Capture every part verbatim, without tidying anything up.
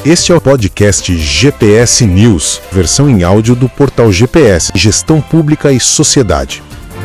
Este é o podcast G P S News, versão em áudio do portal G P S, Gestão Pública e Sociedade.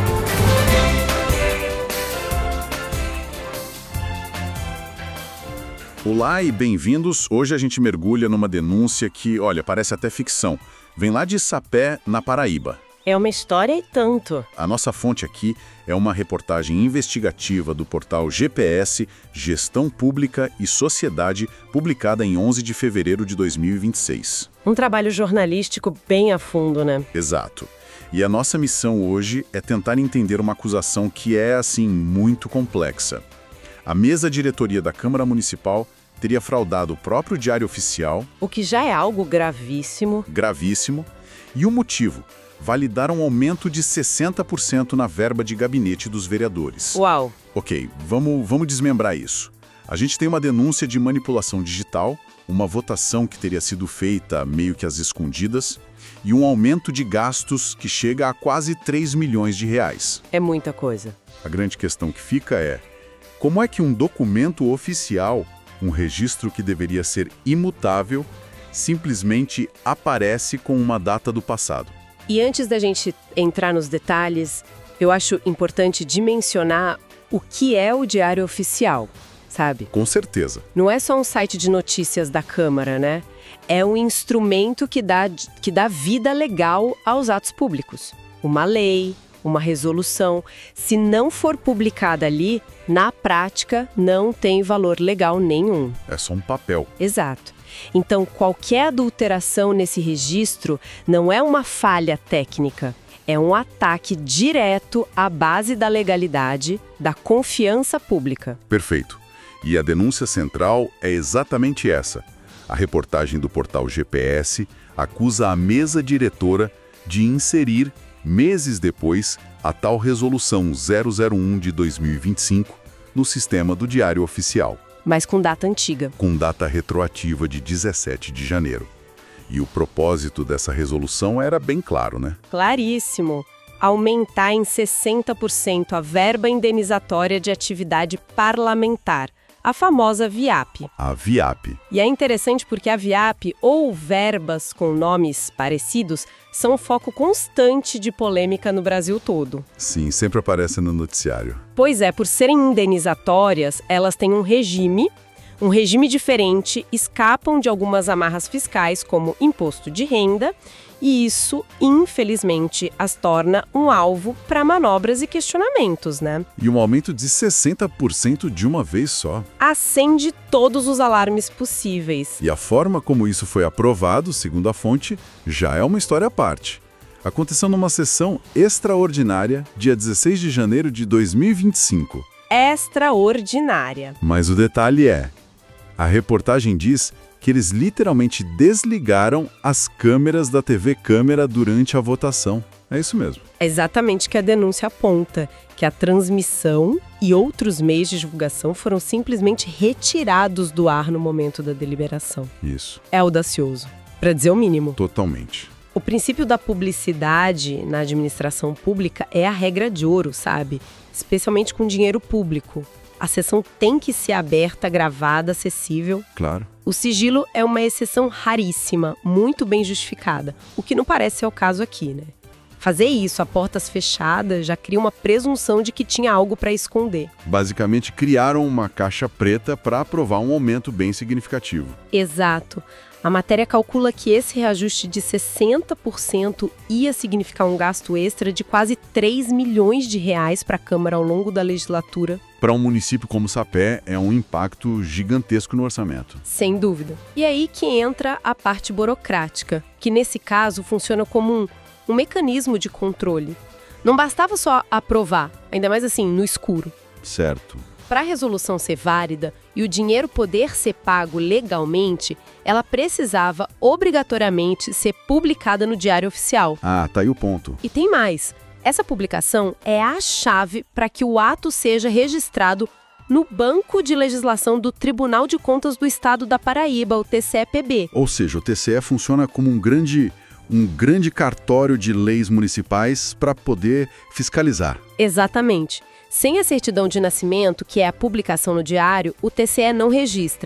Olá e bem-vindos. Hoje a gente mergulha numa denúncia que, olha, parece até ficção. Vem lá de Sapé, na Paraíba. É uma história e tanto. A nossa fonte aqui é uma reportagem investigativa do portal G P S, Gestão Pública e Sociedade, publicada em onze de fevereiro de dois mil e vinte e seis. Um trabalho jornalístico bem a fundo, né? Exato. E a nossa missão hoje é tentar entender uma acusação que é, assim, muito complexa. A mesa diretoria da Câmara Municipal teria fraudado o próprio Diário Oficial. O que já é algo gravíssimo. Gravíssimo. E o motivo? Validar um aumento de sessenta por cento na verba de gabinete dos vereadores. Uau! Ok, vamos, vamos desmembrar isso. A gente tem uma denúncia de manipulação digital, uma votação que teria sido feita meio que às escondidas, e um aumento de gastos que chega a quase três milhões de reais. É muita coisa. A grande questão que fica é, como é que um documento oficial, um registro que deveria ser imutável, simplesmente aparece com uma data do passado? E antes da gente entrar nos detalhes, eu acho importante dimensionar o que é o Diário Oficial, sabe? Com certeza. Não é só um site de notícias da Câmara, né? É um instrumento que dá, que dá vida legal aos atos públicos. Uma lei, uma resolução. Se não for publicada ali, na prática, não tem valor legal nenhum. É só um papel. Exato. Então, qualquer adulteração nesse registro não é uma falha técnica, é um ataque direto à base da legalidade, da confiança pública. Perfeito. E a denúncia central é exatamente essa. A reportagem do portal G P S acusa a mesa diretora de inserir, meses depois, a tal Resolução zero zero um de dois mil e vinte e cinco no sistema do Diário Oficial. Mas com data antiga. Com data retroativa de dezessete de janeiro. E o propósito dessa resolução era bem claro, né? Claríssimo. Aumentar em sessenta por cento a verba indenizatória de atividade parlamentar, a famosa VIAP. A VIAP. E é interessante porque a VIAP, ou verbas com nomes parecidos, são foco constante de polêmica no Brasil todo. Sim, sempre aparece no noticiário. Pois é, por serem indenizatórias, elas têm um regime, um regime diferente, escapam de algumas amarras fiscais, como imposto de renda, e isso, infelizmente, as torna um alvo para manobras e questionamentos, né? E um aumento de sessenta por cento de uma vez só. Acende todos os alarmes possíveis. E a forma como isso foi aprovado, segundo a fonte, já é uma história à parte. Aconteceu numa sessão extraordinária, dia dezesseis de janeiro de dois mil e vinte e cinco. Extraordinária. Mas o detalhe é, a reportagem diz que eles literalmente desligaram as câmeras da T V Câmara durante a votação. É isso mesmo. É exatamente o que a denúncia aponta, que a transmissão e outros meios de divulgação foram simplesmente retirados do ar no momento da deliberação. Isso. É audacioso, para dizer o mínimo. Totalmente. O princípio da publicidade na administração pública é a regra de ouro, sabe? Especialmente com dinheiro público. A sessão tem que ser aberta, gravada, acessível. Claro. O sigilo é uma exceção raríssima, muito bem justificada, o que não parece ser o caso aqui, né? Fazer isso a portas fechadas já cria uma presunção de que tinha algo para esconder. Basicamente, criaram uma caixa preta para aprovar um aumento bem significativo. Exato. A matéria calcula que esse reajuste de sessenta por cento ia significar um gasto extra de quase três milhões de reais para a Câmara ao longo da legislatura. Para um município como Sapé, é um impacto gigantesco no orçamento. Sem dúvida. E aí que entra a parte burocrática, que nesse caso funciona como um, um mecanismo de controle. Não bastava só aprovar, ainda mais assim, no escuro. Certo. Para a resolução ser válida e o dinheiro poder ser pago legalmente, ela precisava obrigatoriamente ser publicada no Diário Oficial. Ah, tá aí o ponto. E tem mais. Essa publicação é a chave para que o ato seja registrado no Banco de Legislação do Tribunal de Contas do Estado da Paraíba, o T C E P B. Ou seja, o T C E funciona como um grande, um grande cartório de leis municipais para poder fiscalizar. Exatamente. Sem a certidão de nascimento, que é a publicação no diário, o T C E não registra.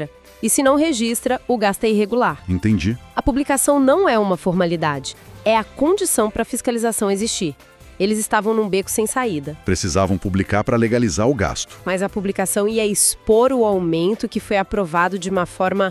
E se não registra, o gasto é irregular. Entendi. A publicação não é uma formalidade, é a condição para a fiscalização existir. Eles estavam num beco sem saída. Precisavam publicar para legalizar o gasto. Mas a publicação ia expor o aumento que foi aprovado de uma forma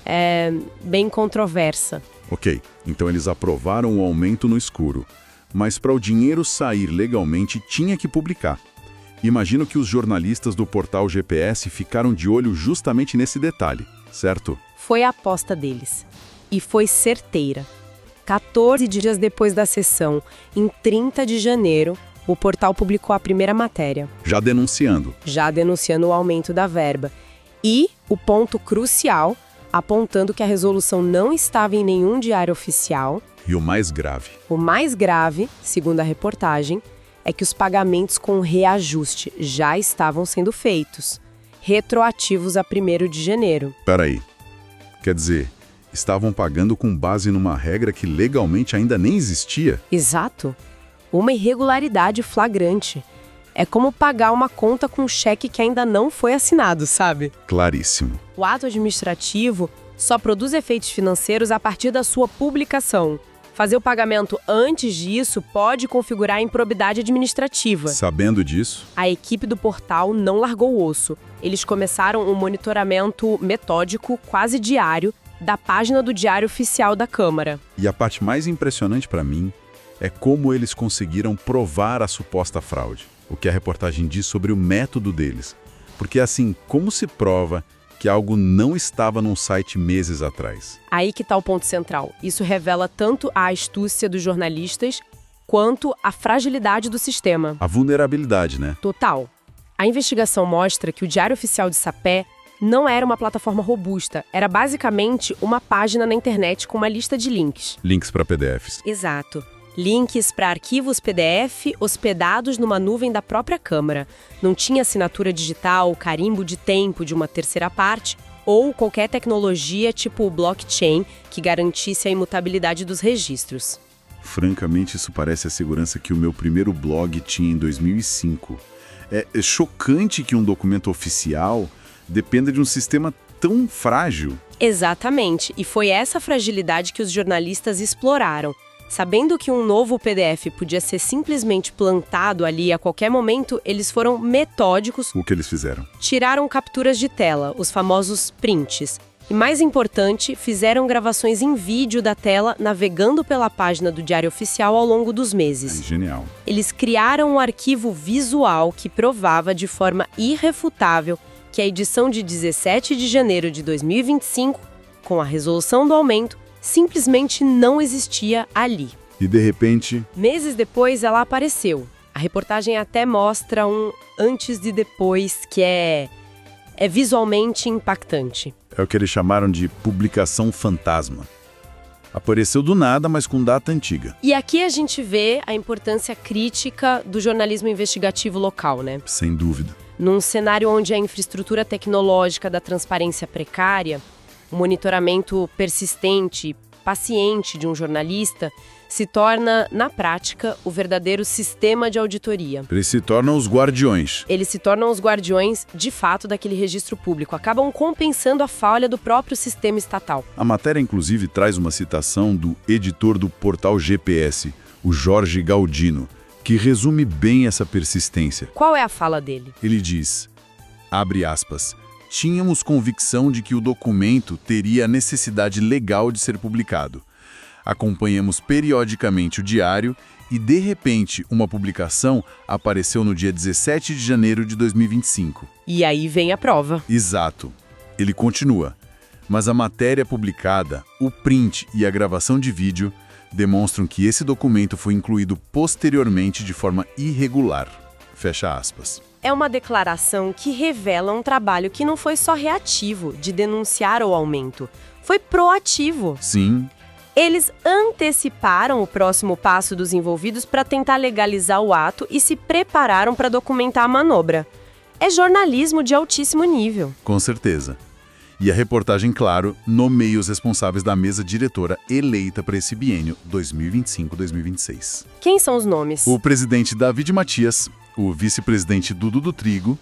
é, bem controversa. Ok, então eles aprovaram o aumento no escuro. Mas para o dinheiro sair legalmente, tinha que publicar. Imagino que os jornalistas do portal G P S ficaram de olho justamente nesse detalhe, certo? Foi a aposta deles. E foi certeira. quatorze dias depois da sessão, em trinta de janeiro, o portal publicou a primeira matéria. Já denunciando. Já denunciando o aumento da verba. E o ponto crucial, apontando que a resolução não estava em nenhum diário oficial. E o mais grave. O mais grave, segundo a reportagem, é que os pagamentos com reajuste já estavam sendo feitos, retroativos a primeiro de janeiro. Peraí, quer dizer, estavam pagando com base numa regra que legalmente ainda nem existia? Exato. Uma irregularidade flagrante. É como pagar uma conta com um cheque que ainda não foi assinado, sabe? Claríssimo. O ato administrativo só produz efeitos financeiros a partir da sua publicação. Fazer o pagamento antes disso pode configurar improbidade administrativa. Sabendo disso, a equipe do portal não largou o osso. Eles começaram um monitoramento metódico, quase diário, da página do Diário Oficial da Câmara. E a parte mais impressionante para mim é como eles conseguiram provar a suposta fraude. O que a reportagem diz sobre o método deles. Porque assim, como se prova que algo não estava num site meses atrás? Aí que está o ponto central. Isso revela tanto a astúcia dos jornalistas quanto a fragilidade do sistema. A vulnerabilidade, né? Total. A investigação mostra que o Diário Oficial de Sapé não era uma plataforma robusta, era basicamente uma página na internet com uma lista de links. Links para P D Fs. Exato. Links para arquivos P D F hospedados numa nuvem da própria Câmara. Não tinha assinatura digital, carimbo de tempo de uma terceira parte ou qualquer tecnologia tipo o blockchain que garantisse a imutabilidade dos registros. Francamente, isso parece a segurança que o meu primeiro blog tinha em dois mil e cinco. É, é chocante que um documento oficial dependa de um sistema tão frágil. Exatamente, e foi essa fragilidade que os jornalistas exploraram. Sabendo que um novo P D F podia ser simplesmente plantado ali a qualquer momento, eles foram metódicos. O que eles fizeram? Tiraram capturas de tela, os famosos prints. E mais importante, fizeram gravações em vídeo da tela navegando pela página do Diário Oficial ao longo dos meses. É genial. Eles criaram um arquivo visual que provava de forma irrefutável que a edição de dezessete de janeiro de dois mil e vinte e cinco, com a resolução do aumento, simplesmente não existia ali. E de repente... Meses depois ela apareceu. A reportagem até mostra um antes e depois que é, é visualmente impactante. É o que eles chamaram de publicação fantasma. Apareceu do nada, mas com data antiga. E aqui a gente vê a importância crítica do jornalismo investigativo local, né? Sem dúvida. Num cenário onde a infraestrutura tecnológica da transparência precária, o monitoramento persistente, paciente de um jornalista se torna, na prática, o verdadeiro sistema de auditoria. Eles se tornam os guardiões. Eles se tornam os guardiões, de fato, daquele registro público. Acabam compensando a falha do próprio sistema estatal. A matéria, inclusive, traz uma citação do editor do portal G P S, o Jorge Galdino, que resume bem essa persistência. Qual é a fala dele? Ele diz, abre aspas, tínhamos convicção de que o documento teria a necessidade legal de ser publicado. Acompanhamos periodicamente o diário e, de repente, uma publicação apareceu no dia dezessete de janeiro de dois mil e vinte e cinco. E aí vem a prova. Exato. Ele continua. Mas a matéria publicada, o print e a gravação de vídeo demonstram que esse documento foi incluído posteriormente de forma irregular. Fecha aspas. É uma declaração que revela um trabalho que não foi só reativo, de denunciar o aumento. Foi proativo. Sim. Eles anteciparam o próximo passo dos envolvidos para tentar legalizar o ato e se prepararam para documentar a manobra. É jornalismo de altíssimo nível. Com certeza. E a reportagem, claro, nomeia os responsáveis da mesa diretora eleita para esse biênio dois mil e vinte e cinco a dois mil e vinte e seis. Quem são os nomes? O presidente David Matias, o vice-presidente Dudu do Trigo,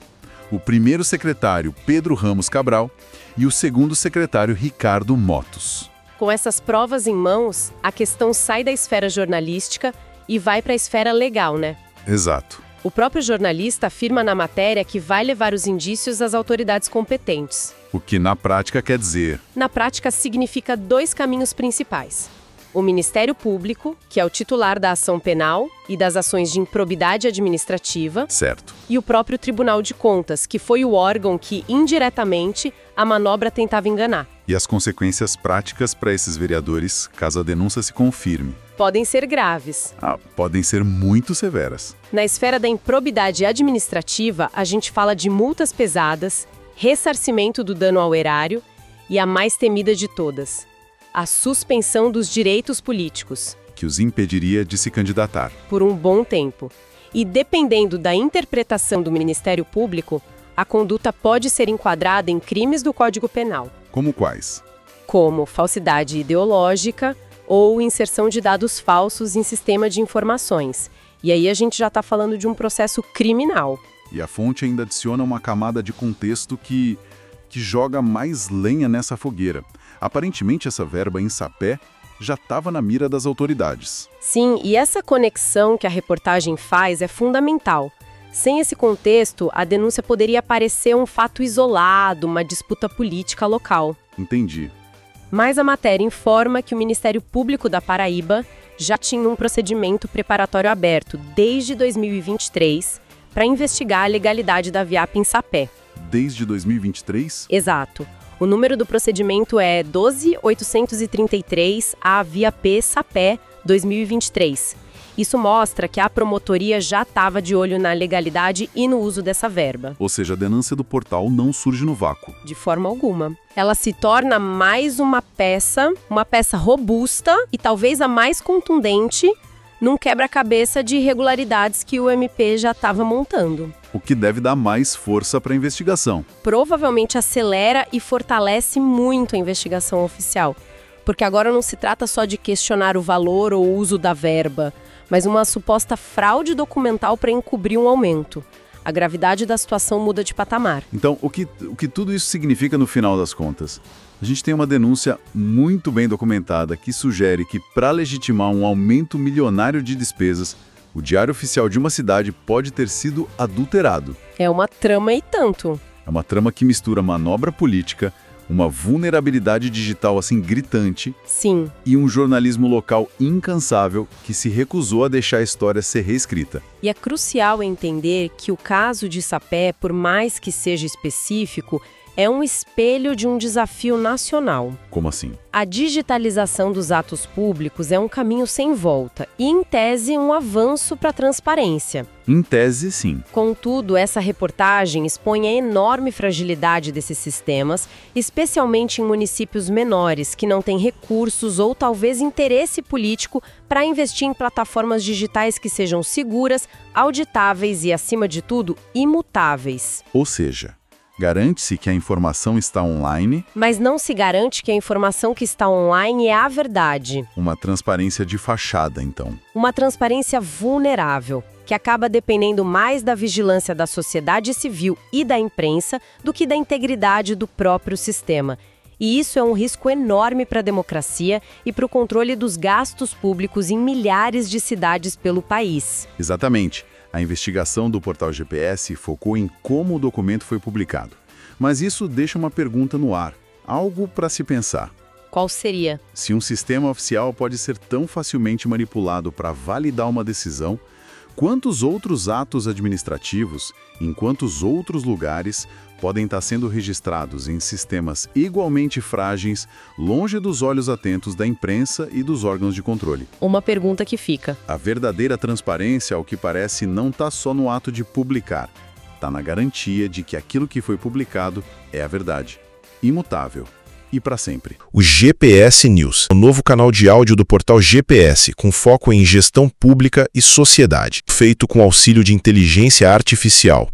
o primeiro secretário, Pedro Ramos Cabral, e o segundo secretário, Ricardo Motos. Com essas provas em mãos, a questão sai da esfera jornalística e vai para a esfera legal, né? Exato. O próprio jornalista afirma na matéria que vai levar os indícios às autoridades competentes. O que na prática quer dizer? Na prática, significa dois caminhos principais. O Ministério Público, que é o titular da ação penal e das ações de improbidade administrativa. Certo. E o próprio Tribunal de Contas, que foi o órgão que, indiretamente, a manobra tentava enganar. E as consequências práticas para esses vereadores, caso a denúncia se confirme? Podem ser graves. Ah, podem ser muito severas. Na esfera da improbidade administrativa, a gente fala de multas pesadas, ressarcimento do dano ao erário e a mais temida de todas, a suspensão dos direitos políticos. Que os impediria de se candidatar. Por um bom tempo. E dependendo da interpretação do Ministério Público, a conduta pode ser enquadrada em crimes do Código Penal. Como quais? Como falsidade ideológica ou inserção de dados falsos em sistema de informações. E aí a gente já está falando de um processo criminal. E a fonte ainda adiciona uma camada de contexto que, que joga mais lenha nessa fogueira. Aparentemente, essa verba em sapé já estava na mira das autoridades. Sim, e essa conexão que a reportagem faz é fundamental. Sem esse contexto, a denúncia poderia parecer um fato isolado, uma disputa política local. Entendi. Mas a matéria informa que o Ministério Público da Paraíba já tinha um procedimento preparatório aberto desde dois mil e vinte e três para investigar a legalidade da Viap em sapé. Desde dois mil e vinte e três? Exato. O número do procedimento é doze mil oitocentos e trinta e três A Viap Sapé dois mil e vinte e três. Isso mostra que a promotoria já estava de olho na legalidade e no uso dessa verba. Ou seja, a denúncia do portal não surge no vácuo. De forma alguma. Ela se torna mais uma peça, uma peça robusta e talvez a mais contundente num quebra-cabeça de irregularidades que o M P já estava montando. O que deve dar mais força para a investigação. Provavelmente acelera e fortalece muito a investigação oficial. Porque agora não se trata só de questionar o valor ou o uso da verba, mas uma suposta fraude documental para encobrir um aumento. A gravidade da situação muda de patamar. Então, o que, o que tudo isso significa no final das contas? A gente tem uma denúncia muito bem documentada que sugere que, para legitimar um aumento milionário de despesas, o diário oficial de uma cidade pode ter sido adulterado. É uma trama e tanto. É uma trama que mistura manobra política, uma vulnerabilidade digital assim gritante. Sim. E um jornalismo local incansável que se recusou a deixar a história ser reescrita. E é crucial entender que o caso de Sapé, por mais que seja específico, é um espelho de um desafio nacional. Como assim? A digitalização dos atos públicos é um caminho sem volta e, em tese, um avanço para a transparência. Em tese, sim. Contudo, essa reportagem expõe a enorme fragilidade desses sistemas, especialmente em municípios menores que não têm recursos ou talvez interesse político para investir em plataformas digitais que sejam seguras, auditáveis e, acima de tudo, imutáveis. Ou seja, garante-se que a informação está online, mas não se garante que a informação que está online é a verdade. Uma transparência de fachada, então. Uma transparência vulnerável, que acaba dependendo mais da vigilância da sociedade civil e da imprensa do que da integridade do próprio sistema. E isso é um risco enorme para a democracia e para o controle dos gastos públicos em milhares de cidades pelo país. Exatamente. A investigação do portal G P S focou em como o documento foi publicado. Mas isso deixa uma pergunta no ar, algo para se pensar. Qual seria? Se um sistema oficial pode ser tão facilmente manipulado para validar uma decisão, quantos outros atos administrativos, em quantos outros lugares, podem estar sendo registrados em sistemas igualmente frágeis, longe dos olhos atentos da imprensa e dos órgãos de controle? Uma pergunta que fica. A verdadeira transparência, ao que parece, não está só no ato de publicar. Está na garantia de que aquilo que foi publicado é a verdade, imutável e para sempre. O G P S News, o novo canal de áudio do portal G P S, com foco em gestão pública e sociedade, feito com auxílio de inteligência artificial.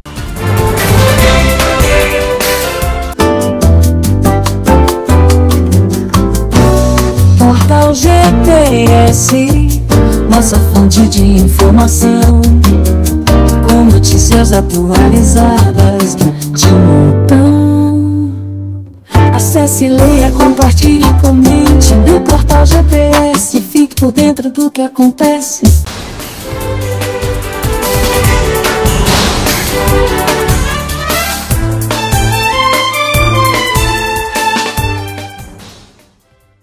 Portal G P S, nossa fonte de informação, com notícias atualizadas de montão. Acesse, leia, compartilhe, comente no Portal G P S. Fique por dentro do que acontece.